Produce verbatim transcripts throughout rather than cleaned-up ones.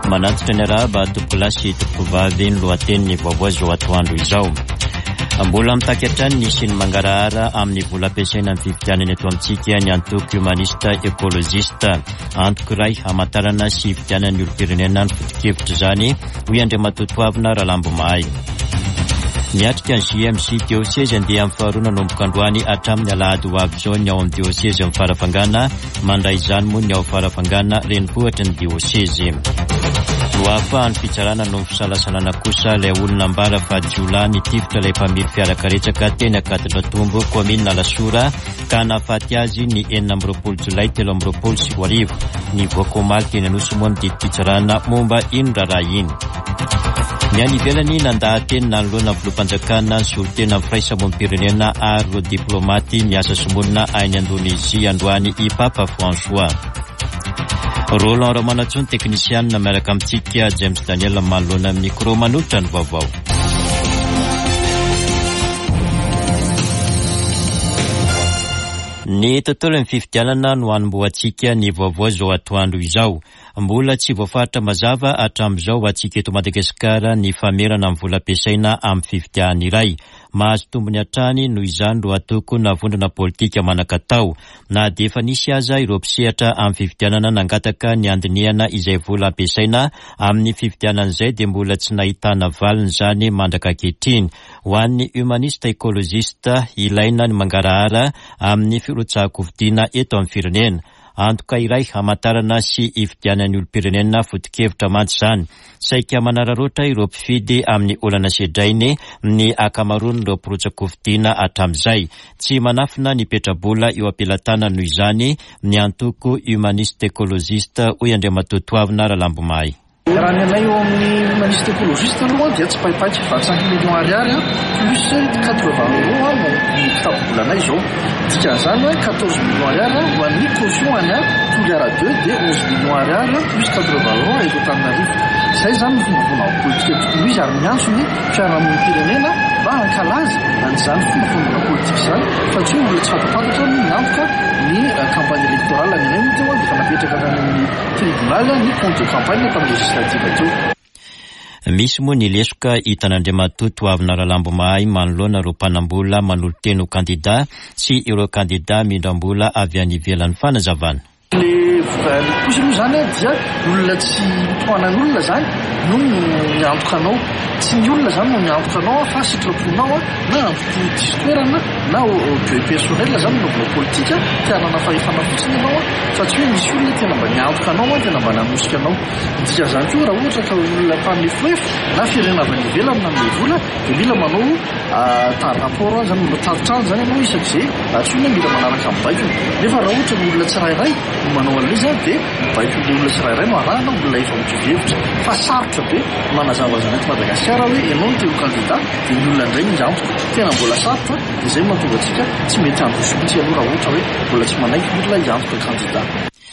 manatitra ny arahaba topolasy topovavy ny lohateny vaovao zao atoandro izao. Mbola mitaky hatrany ny siny mangarahara amin'ny vola ampiasaina amin'ny fifidianana eto amintsika ny antoko humanista ekolojista. Antoko iray hamantarana sy fifidianan'ny olom-pirenena ny foto-kevitra izany hoy Andriamatotoavina Ralambomahay. Niatrika ny J M C diocèse andeha amin'ny faharoa nanomboka androany hatramin'ny alahady ho avy izao ny ao amin'ny diocèse amin'ny farafangana mandray izany moa ny ao farafangana renivohitra ny diocèse. Loafa ny fitsarana no fisalasalana kosa ilay olona ambara fa jiolay nitifitra ilay mpamily fiarakaretsaka teny Akatondrantombo komina Lasora ka nahafaty azy ny enina amby roapolo jolay telo amby roapolo sy roa arivo. Ny voakomaly teny Anosy moa ny fitsarana momba ino raharaha iny. Ny any ivelany nandahateny nanoloana volom-panjakana ny solotena amin'ny firaisamonim-pirenena ary ireo diplomaty miasa somonina any Indonezia androany i Papa François. Roland Ramanatson teknisianina miaraka amintsika James Daniel manoloana amin'ny micro manolotra ny vaovao. Ny tontolon'ny fifidianana no hanomboantsika ny vaovao zao atoandro izao. Mbola tsy voafaritra mazava hatramin'izao antsika eto Madagasikara ny famerana amin'ny vola ampiasaina amin'ny fifidiana iray. Mahazo tombony hatrany noho izany ro atoko na vondrona politika manan-katao. Na dia efa nisy aza ireo mpisehatra amin'ny fifidianana nangataka ny andinihana izay vola ampiasaina amin'ny fifidianan'izay dia mbola tsy nahitana valiny izany mandraka ankehitriny. Ho an'ny humanista ekolojista ilaina ny mangarahara amin'ny firotsahako-vidiana eto amin'ny firenena. Antoka iray hamantarana sy ifidianan'ny olom-pirenena foto-kevitra mantsy izany. Saika manararoatra ireo mpifidy amin'ny olana sedrainy ny akamaroany ireo mpirotsako-vidiana hatramin'izay. Tsy manafina ny petrabola eo ampelatana noho izany ny antoko humaniste ekolojista hoy Andriamatotoavina Ralambomahay. Raha ny anay eo amin'ny humaniste ekolojista aloha dia tsy paipaitra vingt-cinq millions ariary plus quatre-vingts euros ny kitapobola anay izao. Dikan'izany hoe quatorze millions ariary ho an'ny caution any Toliara deux dia onze millions ariary plus quatre-vingts euros eto Antananarivo. Izay zany ny fombafona politika tokony izy ary miantsony fiarahamonim-pirenena mba hankalaza an'izany fombafona politika izany satria olona tsy fantapantatra ny antoka ny kampany elektorala ny anay teo dia fa napetraka any amin'ny tribunal ny compte de campagne tamin'ny législative teo. Misy moa ny lesoka hitan'Andriamatotoavina Ralambomahay manoloana ireo mpanambola manoloteny ho kandida sy ireo kandida mindram-bola avy any ivelan'ny fanazavana. Le posy moa zany dia olona tsy mitohanan'olona zany no miantokanao. Tsy ny olona zany no miantokanao fa sitraponao na antoko distoerana na be personnel zany no vao politika tianana fahefana fotsiny ianao fa tsy hoe misy olona tena mba niantokanao tena mba nanosika anao. Dika zany koa raha ohatra ka olona mpanefoefo na firenena avy any ivelany na amin'ny vola dia mila manao rapport zany matavitrany zany ianao isak'izay tsy hoe mila manaraka mibaikona. Nefa raha ohatra ny olona tsirairay no manao an'ilay zany dia mibaikona ilay olona tsirairay no arahana olona efa mitovy-hevitra fa sarotra be manazava zany eto Madagasikara hoe ianao no teo kandida dia ny olona indray miantoka tena mbola sarotra dia izay mahatonga antsika tsy mety androso mihitsy aloha raha ohatra hoe mbola tsy manaiky olona hiantoka kandida.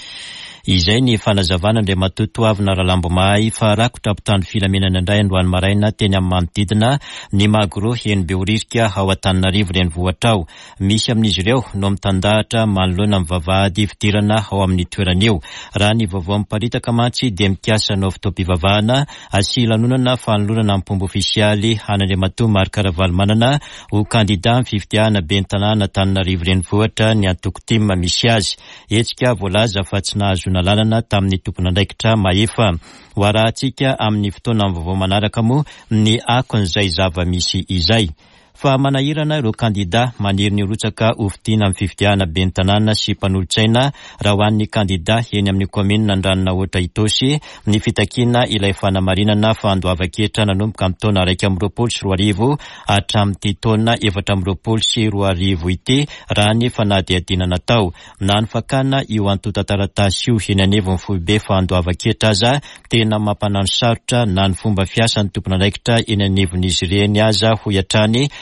Izay ny fanazavana Andriamatotoavina Ralambomahay fa rakotra mpitandro filamenana indray androany maraina teny amin'ny manodidina ny magro eny Behoririka ao Antananarivo renivohitra ao. Misy amin'izy ireo no mitandahatra manoloana amin'ny vavahady fidirana ao amin'ny toeran'eo. Raha ny vaovao miparitaka mantsy dia mikasa no fitaom-pivavahana asy lanonana fanolorana amin'ny pomba ofisialy an'Andriamatoa Marc Ravalomanana ho kandida amin'ny fifidiana ben'ny tanàna Antananarivo renivohitra ny antoko tim misy azy. Hetsika voalaza fa tsy nahazo lalana tamin'ny tompon'andraikitra maefa. Ho arahantsika amin'ny fotoana amin'ny vaovao manaraka moa ny akon'izay zava-misy izay. Fa manahirana ireo kandida maniry ny rotsaka hofidiana amin'ny fifidiana ben'ny tanàna sy mpanolotsaina raha ho an'ny kandida eny amin'ny komina Andranona Ohatra Itosy ny fitakiana ilay fanamarinana fa andohava-ketra nanomboka amin'ny taona iraika amby roapolo sy roa arivo hatramin'ity taona efatra amby roapolo sy roa arivo ity raha ny fanadihadiana natao. Na ny fakana io antotan-taratasy io eny anivon'ny foibe fa andohava-ketra aza tena mampanano sarotra na ny fomba fiasan'ny tompon'andraikitra eny anivon'izy ireny aza ho hatrany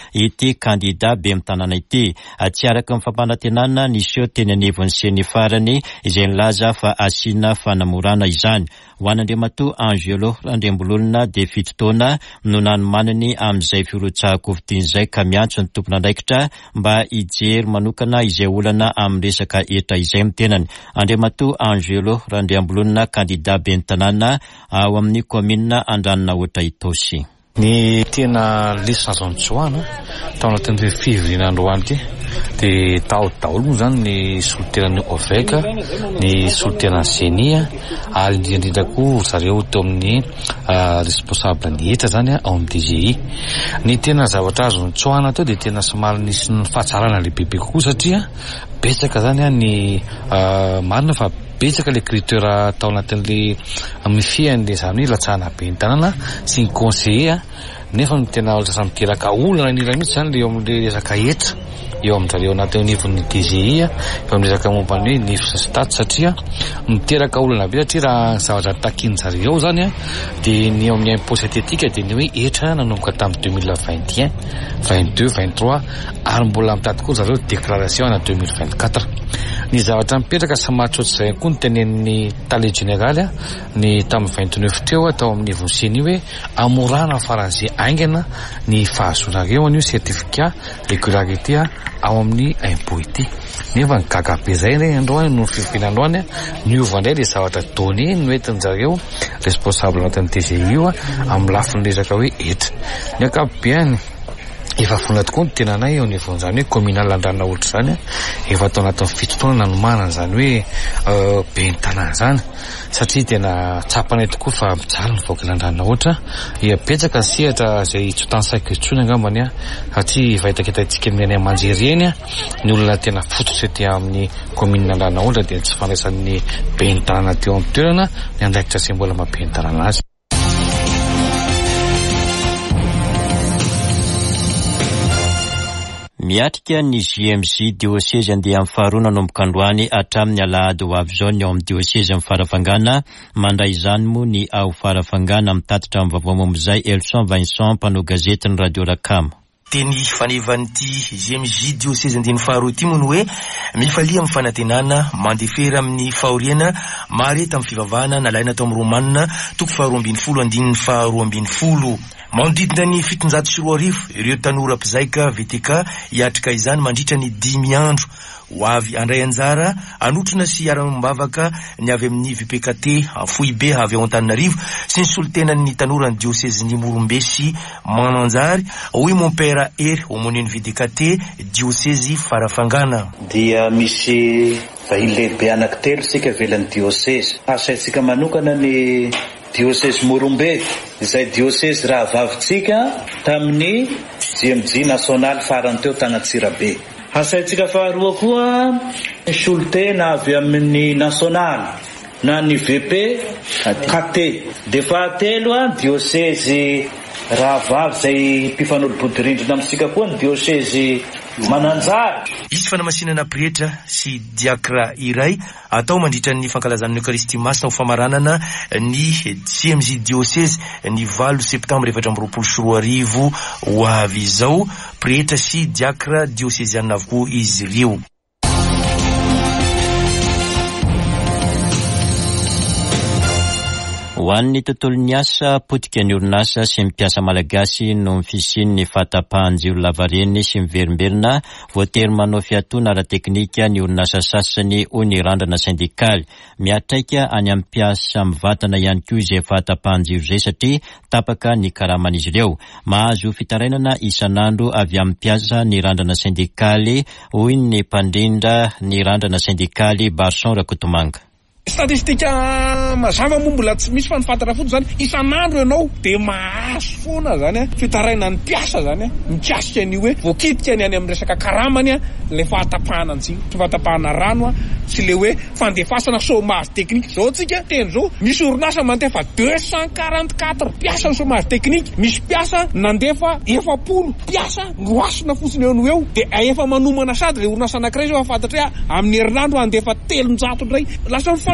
ity kandida be mitanàna ity. Tsy araka ny fampanantenana niseho teny anivon'ny seny farany izay nilaza fa asiana fanamorana izany. Ho an'Andriamatoa Angelo Randrembololona de fito taona no nanomaniny amin'izay firotsahako vidian'izay ka miantso ny tompon'andraikitra mba hijery manokana izay olana amin'ny resaka eta izay mitenany. Andriamatoa Angelo Randrembololona kandida be tanàna ao amin'ny komina Andranona Ohatra Itosy. Ny tena lesa azo antsoana tao anatin'ny fivoriana androany ity dia tao daholo moa zany ny solitenan'ny Oveka, ny solitenan'ny Senia, ary indrindra koa zareo teo amin'ny responsable ny eta zany ao amin'ny D G I. Ny tena zavatra azo antsoana teo dia tena somary nisy ny fahatsarana lehibe koa satria betsaka zany ny marina fa betsaka le critère tao anatin'le mifian'le zany hoe latsahana be ny tanàna sy ny conseiller nefa ny tena lasa miteraka olana nira mihitsy zany le eo amin'le resaka eta eo amin'izareo anaty nivon'ny D G I eo amin'ny resaka momban'ny hoe nify sy stat satria miteraka olana be satria raha zavatra takin'zareo zany dia ny eo amin'ny impôt synthétique dia ny hoe etra nanomboka tamin'ny deux mille vingt et un, vingt-deux, vingt-trois ary mbola mitady koa zareo déclaration ana deux mille vingt-quatre. Ny zavatra mipetraka samaty ohatr'izay koa ny tenen'ny tale général ny tamin'ny vingt-neuf teo tao amin'ny vonseny hoe amorana faran'izay aingana ny fahazonareo an'io certificat régularité ao amin'ny impôt ity. Nefa ny gaga be zay re androany no fifina androany niova indray le zavatra donné no entin'zareo responsable anatin'ny D G I io amin'ny lafiny resaka hoe eta. Ny akapobeany efa fona tokoa ny tenanay eo anivon'izany hoe communal Andranona Ohatra zany efa tao anatin'ny fito taona nanomanana zany hoe be ny tanàna zany satria tena tsapanay tokoa fa mijaly ny vahoaka Andranona Ohatra ia betsaka ny sehatra izay tsy ho tany saiko intsony angambany a satria efa hitakitatsika ny anay amanjery eny ny olona tena fototra ety amin'ny commune Andranona Ohatra dia tsy fandraisan'ny be ny tanàna teo amin'ny toerana ny andraikitra sy mbola mabe ny tanàna azy. Miatrika ny J M J diocèse andeha amin'ny faharoa nanomboka androany hatramin'ny alahady ho avy zao ny ao amin'ny diocèse amin'ny farafangana mandray izany moa ny ao farafangana mitatitra amin'ny vaovao momban'izay Elson Vincent mpanao gazetiny Radio Rakama. Teny fanevan'ity J M J diocèse andeha amin'ny faharoa ity moa no hoe mifalia amin'ny fanantenana mandefera amin'ny fahoriana mareta amin'ny fivavahana nalaina tao amin'ny Romanina toko faharoa ambin'ny folo andininy faharoa ambin'ny folo. Manodidina ny fitonjato sy roa arivo ireo tanora mpizaika V T K hiatrika izany mandritra ny dimy andro ho avy andray anjara anotrona sy ara-mbavaka ny avy amin'ny V P K T Foibe avy ao Antananarivo sy ny solitenan'ny tanora ny diocèse ny Morombe sy Mananjary hoy mon père ery homonen'ny V T K T diocèse Farafangana. Dia misy vahiny lehibe anankitelo sika velan'ny diocèse. Asaitsika manokana ny diocèse Morombe izay diocèse raha vavitsika tamin'ny J M J national farany teo Tanatsirabe. Asaitsika faharoa koa solitena avy amin'ny national na ny V P K T. De fahatelo a diocèse raha vavy zay mpifanolo-bodirindrina amintsika koa ny diocèse Mananjary. Izy fanamasinana pretra sy diakra iray atao mandritra ny fankalazan'ny Eucharistie masina ho famaranana ny J M J diocèse ny valo septambra efatra amby roapolo sy roa arivo ho avy izao. Pretra sy diakra diocésiana avokoa izy ireo. Ho an'ny tontolon'ny asa potika ny orinasa sy mpiasa malagasy no fisian'ny fahatapahan-jiro lavareny sy miverimberina voatery manao fiatoana ara-teknika ny orinasa sasany ho ny randrana sindikaly. Miatraika any amin'ny mpiasa mivatana ihany koa izay fahatapahan-jiro izay satria tapaka ny karaman'izy ireo. Mahazo fitarainana isan'andro avy amin'ny mpiasa ny randrana sindikaly hoy ny mpandrindra ny randrana sindikaly Barson Rakotomanga. Statistika mazava moa mbola tsy misy fa nifatara foto zany isan'andro ianao de mahazo foana zany fitaraina ny mpiasa zany mikasika ny hoe voakitika ny any amin'ny resaka karamany le fahatapahana ny fahatapahana rano sy le hoe fandefasana chômage technique zao tsika teny zao misy orinasa mandefa deux cent quarante-quatre mpiasa ny chômage technique misy mpiasa nandefa efapolo mpiasa noasina fotsiny eo no eo de efa manomana sady le orinasa anankiray zao afantatra amin'ny herinandro andefa telonjato ndray lasa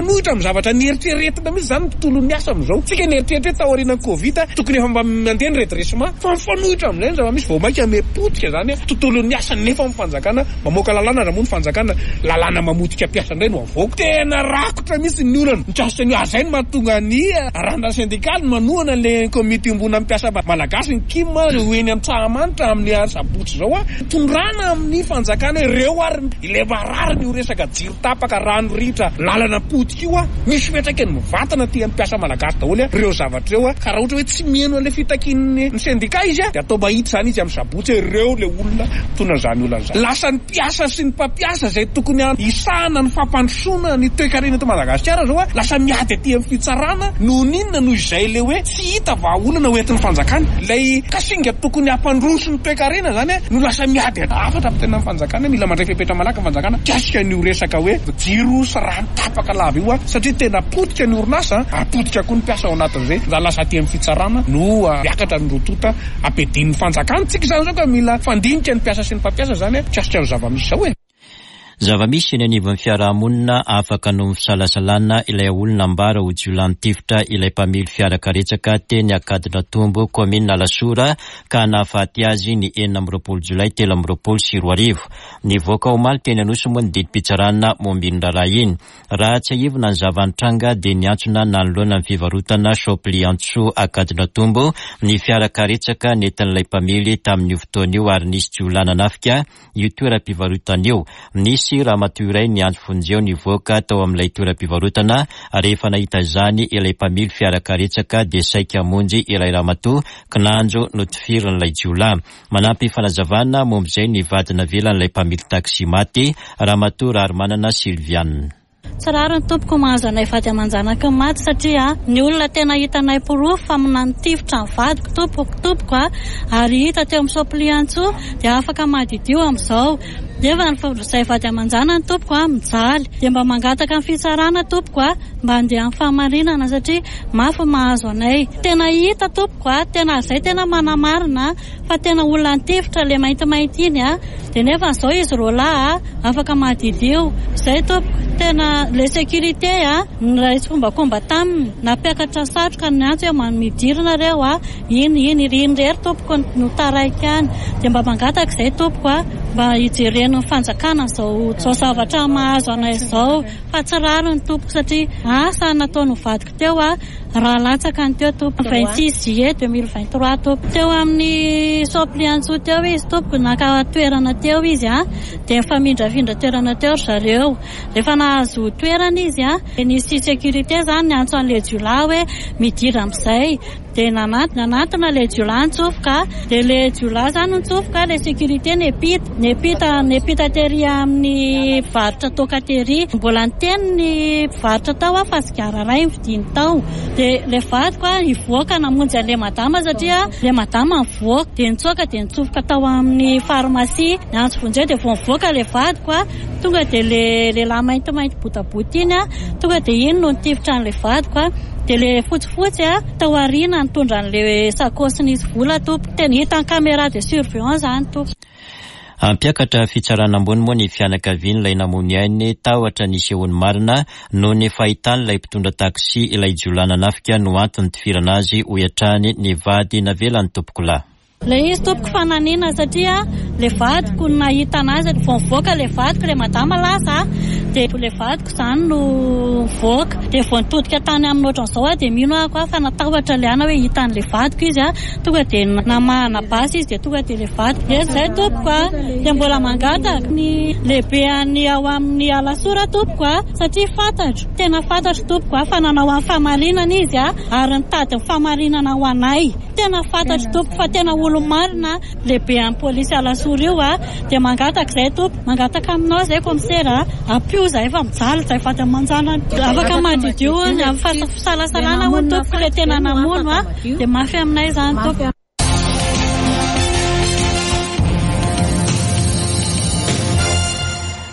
mifanohitra amin'ny zavatra nieritreretina mihitsy zany tontolo ny asa am'izao. Tsika nieritreretra taoriana Covid tokony efa mba mandeha ny redressement fa mifanohitra amin'izay zava-misy vao mainka mepotika zany tontolo ny asa nefa amin'ny fanjakana mamoaka lalàna raha moa ny fanjakana lalàna mamotika mpiasa indray no avoaka. Tena rakotra mihitsy ny olana mitrasitra ny azay no mahatonga ny arana syndikaly manohana le komite ombona mpiasa malagasy ny kima hoeny amin'ny tsahamanitra amin'ny sabotsy zao a tondrana amin'ny fanjakana ireo ary ilay marary ny resaka jiro tapaka rano ritra lalana potika io a misy fetraka ny mivatana ty amin'ny mpiasa malagasy daholo ireo zavatra reo a ka raha ohatra hoe tsy mieno an'le fitakin'ny ny syndika izy a de atao mahita zany izy amin'ny sabotsy ireo le olona tona zany olana zany lasa ny mpiasa sy ny mpampiasa zay tokony isahana ny fampandrosoana ny toe-karena eto Madagasikara zao a lasa miady aty amin'ny fitsarana no ninona no izay le hoe tsy hita vahaolana hoentin'ny fanjakana lay kasinga tokony hampandroso ny toe-karena zany no lasa miady afatra amin'ny tena fanjakana mila mandray-pepetra malaka fanjakana kasika ny resaka hoe jiro sy rano tapaka lava io a satria tena potika ny orinasa ary potika koa ny mpiasa ao anatin'izay da lasa aty amin'ny fitsarana no miakatra ny rotota ampedin'ny fanjakana tsika zany zao ka mila fandinika ny mpiasa sy ny mpampiasa zany kasika ny zava-misy zao e. Zava-misy eny anivon'ny fiarahamonina afaka no misalasalana ilay olona ambara ho jiolany-tifitra ilay mpamily fiarakaretsaka teny Akadina Tombo komina Lasora ka nahafaty azy ny enina amby roapolo jolay telo amby roapolo sy roa arivo. Nivoaka omaly teny Anosy moa ny didim-pitsarana momby ny raharaha iny. Raha tsy aivona ny zava-nitranga dia niantsona nanoloana ny fivarotana Shopli Antso Akadina Tombo ny fiarakaretsaka nentin'ilay mpamily tamin'io fotoana io ary nisy jiolana nafika io toeram-pivarotana io. Nisy ramatoa iray niantso fonjeo nivoaka tao amin'ilay toeram-pivarotana rehefa nahita izany ilay mpamily fiarakaretsaka dia saika hamonjy ilay ramatoa kinanjo notifirin'ilay jiolà. Manampy fanazavana momba izay nivadina velan'ilay mpamily taksi maty ramatoa Rarimanana Silviane. Tsarara ny tompoko mahazo anay vady aman-janaka maty satria ny olona tena hitanay porofo fa minanitifitra ny vadiko tompoko tompoko a ary hita teo amin'ny Shopli Antso dia afaka madidio amin'izao. Deva zay vady aman-jana ny tompoko a mijaly dia mba mangataka ny fitsarana tompoko a mba andeha amin'ny fahamarinana satria mafy mahazo anay. Tena hita tompoko a tena zay tena manamarina fa tena olona nitifitra le maintimainty iny a dia nefa zao izy rola a afaka madidio zay tompoko. Tena le sécurité a raisy fombakomba taminy napiakatra satroka ny antso hoe midirina reo a iny iny iny rery tompoko no taraika any dia mba mangataka izay tompoko a mba hijerena ny fanjakana zao zao zavatra mahazo anay zao fa tsy raro ny tompoko satria asa nataony vadiko teo a raha latsaka ny teo tompoko vingt-six juillet deux mille vingt-trois tompoko teo amin'ny Shopli Antso teo izy tompoko naka toerana teo izy a dia famindravindra toerana teo zareo rehefa nahazo toerana izy a nisy sécurité zany ny antso an'le jiolà hoe midira amin'izay dia nanatona le jiolà nitsofoka dia le jiolà zany nitsofoka le sécurité nepita nepita nepita tery amin'ny varotra tokatery mbola niteny ny varotra tao a fa sigara ray vidiny tao dia le vadiko a hivoaka namonjy an'le madama satria le madama mivoaka dia nitsoaka dia nitsofoka tao amin'ny farmasia ny antso vonjeo dia vao mivoaka le vadiko a tonga dia le lehilahy maintimainty botaboty iny a tonga dia iny no nitifitra an'le vadiko a dia le fotsifotsy a tao aoriana nitondra an'le sakosy nisy vola tompoko tena hita ny caméra de surveillance zany tompoko. Ampiakatra fitsarana ambony moa ny fianakaviany ilay namony ainy tahotra nisehony marina no ny fahitan'ilay mpitondra taksi ilay jiolana nafika no antony tifirana azy ho iatrany ny vady navelan'ny tompoko lahy. Le izy tompoko fananina satria le vadiko nahita anazy vao mivoaka le vadiko le madama lasa dia le vadiko zany no mivoaka dia vao nitodika tany amin'ny ohatran'izao dia mino ako fa natahotra le ana hoe hitan'le vadiko izy a tonga dia namahana basy izy dia tonga dia le vadiko dia zay tompoko a dia mbola mangataka ny lehibeany ao amin'ny Alasora tompoko a satria fantatro tena fantatro tompoko a fa nanao amin'ny fahamarinana izy a ary nitady ny fahamarinana ho anay tena fantatro tompoko fa tena marina lehibe amin'ny polisy Alasora io a dia mangataka izay tompoko mangataka aminao zay komisera apio zay fa mijaly zay vady aman-jana afaka madidio amin'ny fasalasalana ho tompoko le tena namono a dia mafy aminay zany tompoko.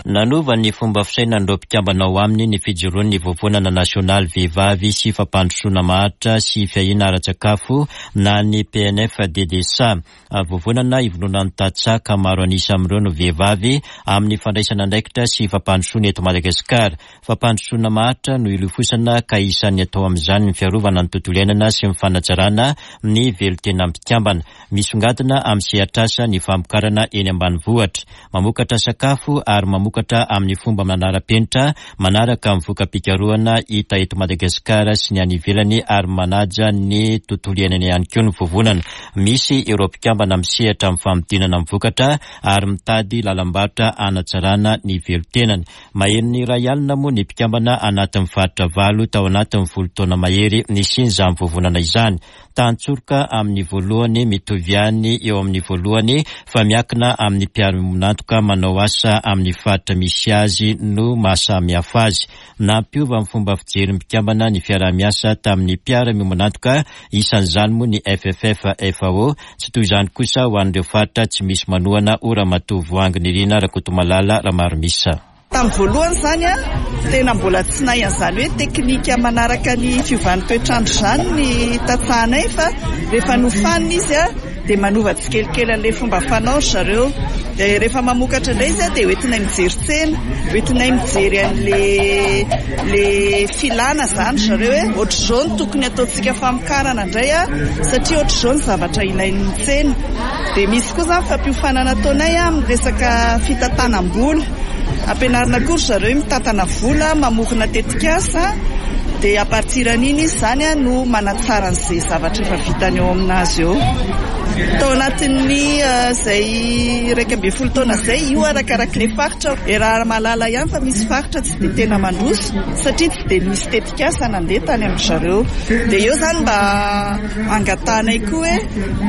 Nanova ny fomba fisaina ndro mpikambana aminy ny fijoroan'ny vovonana nasionaly vehivavy sy fampandrosoana mahatra sy fiahina ara-tsakafo na ny P N F D D S A. Vovonana ivononan'ny tatsaka maro anisa amin'ireo no vehivavy amin'ny fandraisana andraikitra sy fampandrosoana eto Madagasikara. Fampandrosoana mahatra no ilofosana ka isan'ny atao amin'izany ny fiarovana ny tontolo iainana sy ny fanatsarana ny velotena mpikambana. Misongadina amin'ny sehatrasa ny famokarana eny ambanivohitra, mamokatra sakafo ary mamokatra amin'ny fomba manara-penitra manaraka amin'ny voka-pikarohana hita eto Madagasikara sy ny any ivelany ary manaja ny tontolo iainana ihany koa ny vovonana. Misy ireo mpikambana misehatra amin'ny famidinana amin'ny vokatra ary mitady lalam-barotra hanatsarana ny velotenany. Mahery iray alina moa ny mpikambana anatin'ny faritra valo tao anatin'ny folo taona mahery ny sinja amin'ny vovonana izany. Tantsoroka amin'ny voalohany mitovy ihany eo amin'ny voalohany fa miakina amin'ny mpiara-monantoka manao asa amin'ny faritra misy azy no mahasamihafa azy. Nampiova amin'ny fomba fijery mpikambana ny fiara-miasa tamin'ny mpiara-monantoka isan'izany moa ny F F F F A O, tsy toy izany kosa ho an'ireo faritra tsy misy manohana ora matovoangy ny rina Rakotomalala Ramaromisa. Tamin'ny voalohany izany a, tena mbola tsy nahy an'izany hoe teknika manaraka ny fiovan'ny toetrandro izany ny tatsahanay fa rehefa nofanina izy a dia manova tsikelikely an'ilay fomba fanao zareo. Dia rehefa mamokatra indray izy a dia hoentinay mijery tsena, hoentinay mijery an'ilay le filana izany zareo hoe ohatr'izao no tokony ataontsika famokarana indray a satria ohatr'izao ny zavatra ilain'ny tsena. Dia misy koa izany fampiofanana ataonay a amin'ny resaka fitantanam-bola. Ampianarina koa zareo mitantana vola, mamorona tetikasa, dia apartiran'iny izy izany no manatsara an'izay zavatra efa vitany eo aminazy eo. Tao anatin'ny izay raika ambin'ny folo taona izay io arakarak'ilay faritra. E raha malala ihany fa misy faritra tsy dia tena mandroso satria tsy dia misy tetikasa nandeha tany amin'ny zareo. Dia eo izany mba angatanay koa hoe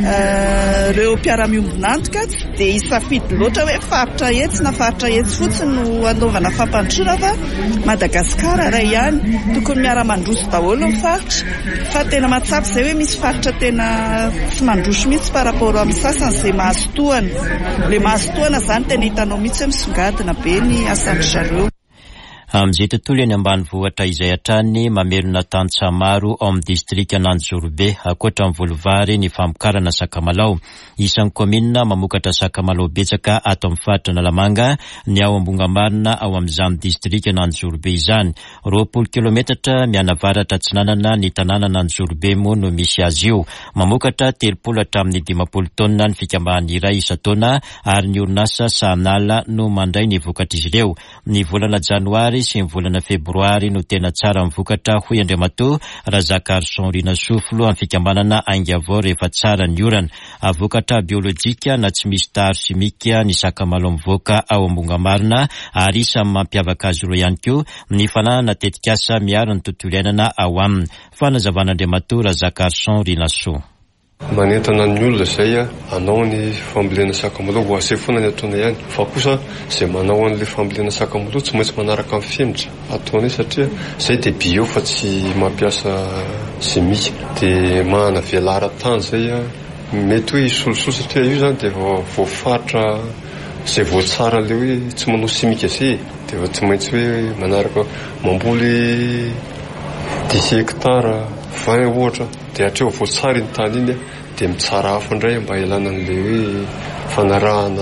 ireo mpiara-miombonantoka tsy dia hisafidy loatra hoe faritra etsy na faritra etsy fotsiny no anaovana fampandrosoana fa Madagasikara ray ihany tokony miara-mandroso daholo ny faritra. Fa tena mahatsapa izay hoe misy faritra tena tsy mandroso mihitsy par rapport amin'ny sasany izay mahazotoana. Ilay mahazotoana izany tena hitanao mihitsy hoe misongadina be ny asan'ny zareo. Amin'izay tontolo eny ambanivohitra izay hatrany mamelona tantsaha maro ao amin'ny distrika Anjorobe ankoatra amin'ny Volovary ny famokarana sakamalao. Isan'ny komina mamokatra sakamalao betsaka ato amin'ny faritra Analamanga ny ao Ambongamarina ao amin'izany distrika Anjorobe izany. Roapolo kilometatra mianavaratra atsinanana ny tanàna Anjorobe moa no misy azy io. Mamokatra telopolo hatramin'ny dimapolo taona ny fikambahany iray isa-taona ary ny orinasa Sahanala no mandray ny vokatra izy ireo. Ny volana Janoary sy ny volana Febroary no tena tsara mivokatra hoy Andriamatoa Razaka Arson Rina Soflo amin'ny fikambanana Aingavao rehefa tsara ny orana. Avokatra biolojika na tsy misy taro simika ny sakamalao mivoaka ao Ambongamarina ary isan'ny mampiavaka azy ireo ihany koa ny fananana tetikasa miaro ny tontolo iainana ao aminy. Fanazavana Andriamatoa Razaka Arson Rina Soflo. Manentana ny olona izay hanao ny fambolena sakamalao ho ase foana ny ataona ihany fa kosa izay manao an'ilay fambolena sakamalao tsy maintsy manaraka amin'ny femitra ataony satria izay dia bio fa tsy mampiasa simika dia mahana velara-tany izay mety hoe isolosola satria io izany dia voafaritra izay voatsara ilay hoe tsy manao simika izay dia tsy maintsy hoe manaraka mamboly dix hectara vingt ohatra dia hatreo voatsara iny tany iny dia mitsara hafa indray mba ilana an'ilay hoe fanarahana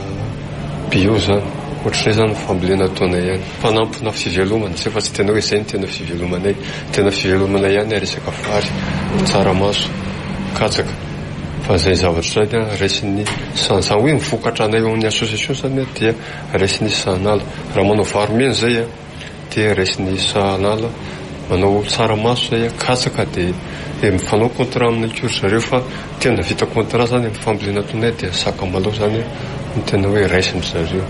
bio zany. Ohatr'izay zany ny fambolena ataona ihany mpanampina fivelomana tsy efa tsy tena hoe izay ny tena fivelomanay. Tena fivelomanay ihany resaka vary, tsaramaso, katsaka. Fa izay zavatra izany raisin'ny sanzany hoe mivokatra anay eo amin'ny association zany dia raisin'ny Sahanala. Raha manao vary mena izay dia raisin'ny Sahanala. Manao tsaramaso izay katsaka dia mifanao contrat amin'ny kory zareo fa tena vita contrat zany amin'ny fambolena ataonay dia sakamalao zany no tena hoe raisiny zareo.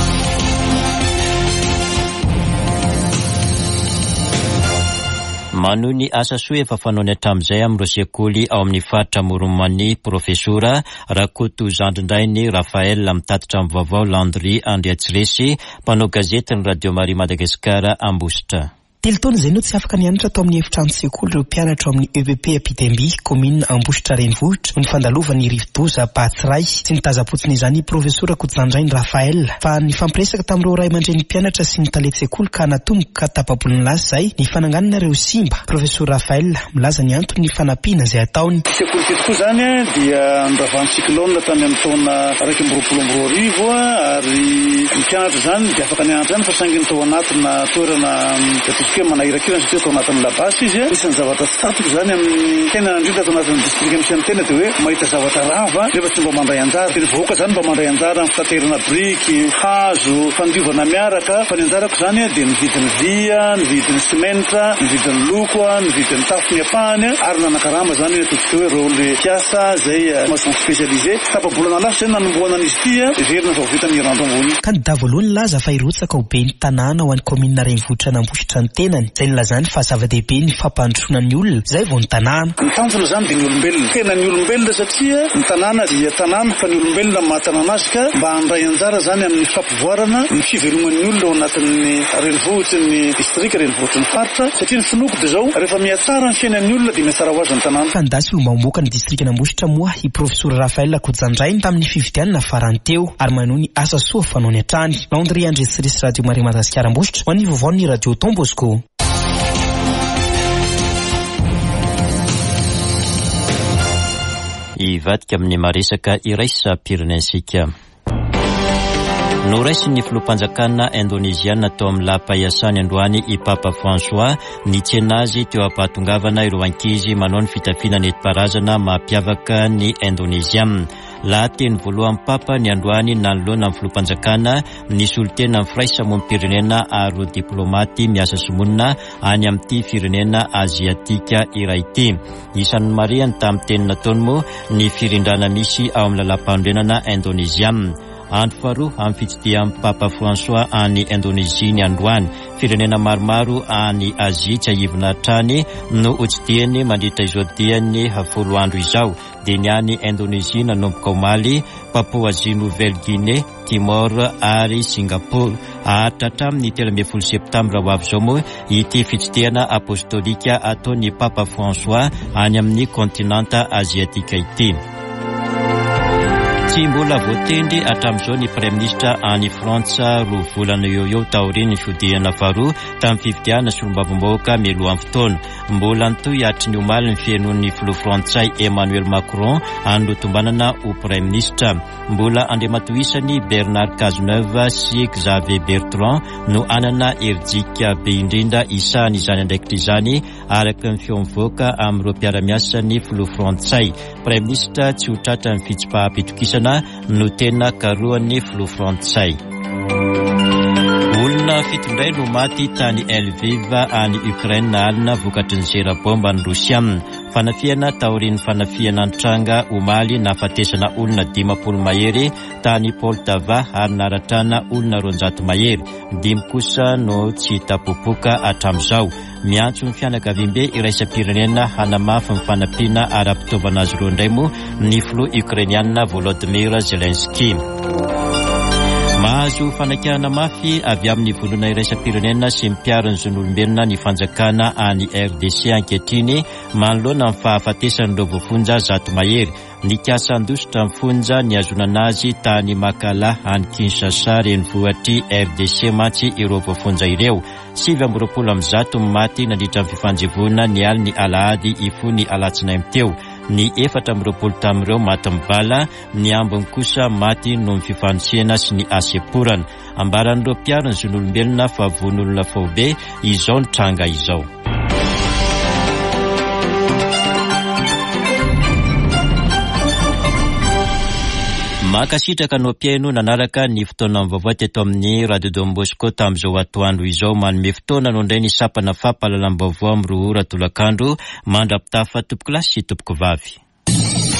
Manohy ny asa soa efa fanaony hatramin'izay amin'ireo sekoly ao amin'ny faritra Moromany Profesora Rakoto Zandrindrainy Rafael mitatitra amin'ny vaovao Landry Andriatsiresy, mpanao gazety ny Radio Maria Madagasikara Ambositra. telo taona izay no tsy afaka nianatra atao amin'ny efitrano sekoly ireo mpianatra amin'ny E V P Pitemby commune Ambositra Renivohitra ny fandalovan'ny Rivodoza Batsiray sy nitazapotsiny izany profesora Kojandrainy Rafael fa ny fampiresaka tamin'ireo ray aman-dreny mpianatra sy ny talety sekoly ka natomboka tapaboliny lasy izay ny fananganana ireo simba. Profesora Rafael milaza ny antony ny fanampiana izay ataony. Sekoly tokoa izany dia niravan'ny siklôna tany amin'ny taona raiky amby roapolo amby roa arivo ary ny mpianatra izany dia afaka nianatra izany fa saingy tao anatina toerana hoe manahirakirana satria tao anatin'ny labasy izy isan'ny zavatra tsy tatiko izany amin'ny tena indrindra tao anatin'ny district misy tena dia hoe mahita zavatra rava nefa tsy mba mandray anjara. Tena voaka izany mba mandray anjara amin'ny fitaterana briky, hazo, fandiovana miaraka fa ny anjarako izany dia ny vidin'ny via, ny vidin'ny simenitra, ny vidin'ny loko, ny vidin'ny tafo ny apahany ary nanakarama izany ataontsika hoe rôle piasa izay mason spécialisé tapabolana lasy izay nanomboana an'izy ity verina fa vita amin'ny rando ambony. Kandida voalohany laza fa irotsaka ho be ny tanàna ho an'ny commune Renivohitra Ambositra ny tenany izay nilazany fa zava-dehibe ny fampandrosoana ny olona izay vao ny tanàna. Ny tanjona izany dia ny olombelona tena ny olombelona satria ny tanàna dia tanàna fa ny olombelona mahatanàna azy ka mba handray anjara izany amin'ny fampivoarana ny fiveloman'ny olona ao anatin'ny Renivohitra ny district Renivohitra ny faritra satria ny finoko dia zao rehefa mihatsara ny fiainan'ny olona dia mihatsara ho azy ny tanàna. Fandasy lombaomboka ny district Ambositra moa i profesora Rafael Kojandrainy tamin'ny fifidianana farany teo ary manohy ny asa soa fanaony hatrany. Laondry Andresirisi Radio Maria Madagasikara Ambositra ho an'ny vaovaon'ny Radio Don Bosco. Ivadika amin'ny maresaka iraisam-pirenensika. Noraisin'ny filoham-panjakana Indonésiana tao amin'ny lampahasany androany i Papa François ny tsenazy teo ampahatongavana ireo ankizy manao ny fitafiana nentim-paharazana mampiavaka ny Indonésiana. Lahateny voalohan'ny Papa ny androany nanoloana amin'ny filoham-panjakana ny solitena amin'ny firaisamonim-pirenena ary diplomaty miasa somonina any amin'ity firenena aziatika iray ity. Isan'ny mariany tamin'ny teny nataony moa ny firindrana misy ao amin'ny lalam-pandrenana Indonésiana. Andro faharoa amin'ny fitsidihan'ny Papa François any Indonésia ny androany. Firenena maromaro any Azia tsy ahivona hatrany no hotsidihany mandritra izao diany folo andro izao. Dia ny any Indonésia nanomboka ao Mali, Papouasie Nouvelle-Guinée, Timor ary Singapour. Ahatra hatramin'ny telo ambin'ny folo septambra ho avy izao moa ity fitsidihana apostolika ataon'ny Papa François any amin'ny kontinanta aziatika ity. Tsy mbola voatendry hatramin'izao ny Prime Ministre any Frantsa roa volana eo eo taorian'ny fidihana faharoa tamin'ny fifidiana solombavambahoaka mialohan'ny fotoana. Mbola nitohy hatry ny omaly ny fihainoan'ny filoha Frantsay Emmanuel Macron anotombanana ho Prime Ministre. Mbola andriamatoisany Bernard Cazeneuve sy Xavier Bertrand no anana herijika be indrindra isany izany andraikitra izany araka ny feom-mivoaka amin'ireo mpiara-miasan'ny filoha Frantsay. Prime Ministre tsy ho tratra ny fitsim-pahapitokisana no tena karoan'ny filoha Frantsay. Olona fitondray no maty tany Lviv any Ukraine alina vokatry ny zera-bomba ny Rosia. Fanafiana taorian'ny fanafiana antranga omaly nafatesana olona dimapolo mahery tany Poltava ary naratrana olona roanjato mahery. Dimy kosa no tsy tapopoka hatramin'izao. Miantso ny fianakaviam-be iraisam-pirenena hanamafy ny fanampiana ara-pitaovana azy ireo indray moa ny filoha Ukrainiana Volodymyr Zelensky. Mahazo fanakihana mafy avy amin'ny volona iraisam-pirenena sy mpiaro ny zon'olombelona ny fanjakana any R D C ankehitriny manoloana ny fahafatesan'ireo voafonja zato mahery. Nikasa andositra mifonja ny azonana azy tany Makala any Kinshasa renivohitry R D C matsy ireo voafonja ireo. Sivy amby roapolo amby zato maty nandritra ny fifanjivoana ny aliny alahady ifony alatsinainy teo. Ny efatra amby roapolo tamin'ireo maty mibala, ny ambiny kosa maty noho ny fifantsiana sy ny aseporana. Ambaran'ireo mpiaro ny zon'olombelona fa von'olona faobe izao ny tranga izao. Makasitraka no mpiaino nanaraka ny fotoana vaovao teto amin'ny Radio Don Bosco tamin'izao atoandro izao manome fotoana nondray ny sapana fampahalalam-baovao amin'ny roa ora tolakandro mandrapitafa tompoko lasy sy tompoko vavy.